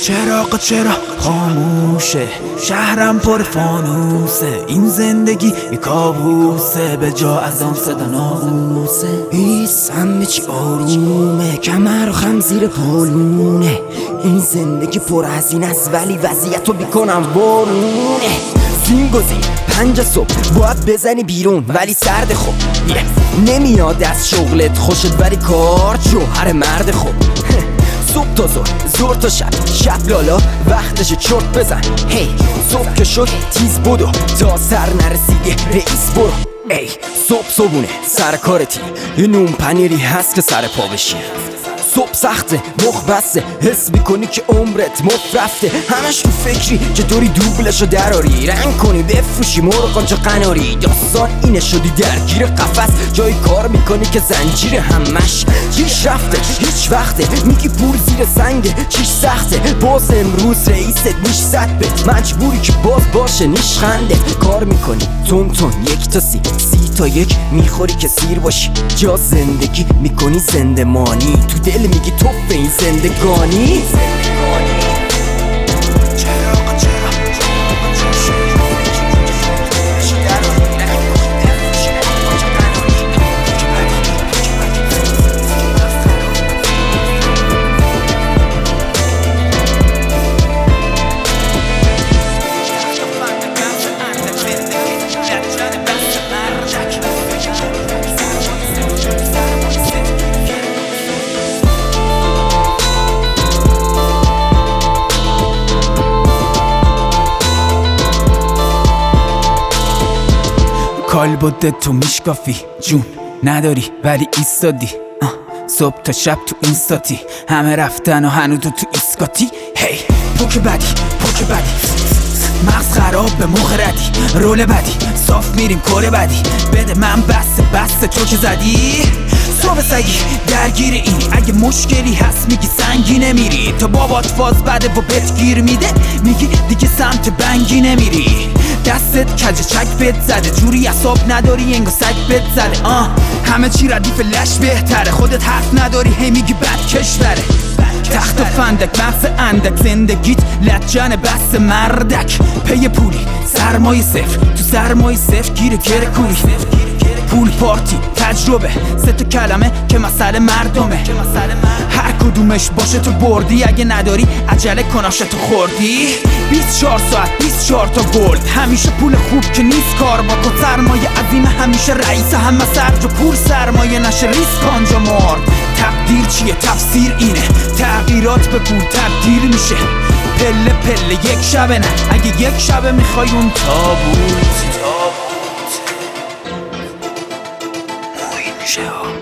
چرا خاموشه، شهرم پر فانوسه، این زندگی یه کابوسه، به جا از آن صدا ناموسه. بیس همه چی آرومه، کمر و خم زیر پالونه، این زندگی پر هزینه است ولی وضعیتو بیکنم بارونه. زین گزین 5 صبح باید بزنی بیرون ولی سرد خوب نمیاد از شغلت خوشت ولی کار جوهر مرد خوب. صبح تا ظهر تا شب لالا وقتش چرت بزن. هی صبح که شد تیز بدو تا سر نرسیدی رئیس برو. ای صبحونه سر کارتی، یه نون پنیری هست که سر پا بشی. صبح سخته مخ بسته، حس میکنی که عمرت مفت رفته، همش تو فکری که دوری دوبلشو دراری، رنگ کنی بفروشی مرغان چه قناری. داستان اینه شدی درگیر قفس، جای کار میکنی که زنجیر همش پیش رفته، هیچ وقته میگی پول زیر سنگه چیش سخته. باز امروز رئیست نیش زد به مجبوری که باز باشه نیش خنده. کار میکنی تون یک تا سی تا یک میخوری که سیر باشی، جا زندگی میکنی زندمانی، تو دل میگی تو به این زندگانی. کالبدت تو میشکافی، جون نداری ولی ایستادی. صبح تا شب تو اینستاتی، همه رفتن و هنو تو ایسکاتی. هی پوک بدی مغز خراب به مخ ردی، رول بدی صاف میریم کره بدی، بده من بسته تو که زدی. صبح سگی درگیر اینی، اگه مشکلی هست میگی سنگی نمیری، تا بابات فاز بده و بهت گیر میده میگی دیگه سمت بنگی نمیری. دستت کج چک بهت زده، جوری عصاب نداری انگار سگ بهت زده. همه چی ردیف لش بهتره، خودت حرف نداری هی میگی بد کشوره. تخت و فندک مغز اندک، زندگیت لجن بس مردک. پی پولی سرمایه صفر، تو سرمایه صفر گیر کوری. پول پارتی تجربه 3 تا کلمه که مسئله مردمه، هر کدومش باشه تو بردی، اگه نداری عجله کناشه تو خوردی. 24 ساعت 24 تا گلد، همیشه پول خوب که نیست کار با کن. سرمایه عظیم همیشه رئیس همه سرج و پول سرمایه نشه ریسک آنجا مرد. تقدیر چیه تفسیر اینه، تغییرات به پول تبدیل میشه. پله یک شبه نه، اگه یک شبه میخوای اون تابوت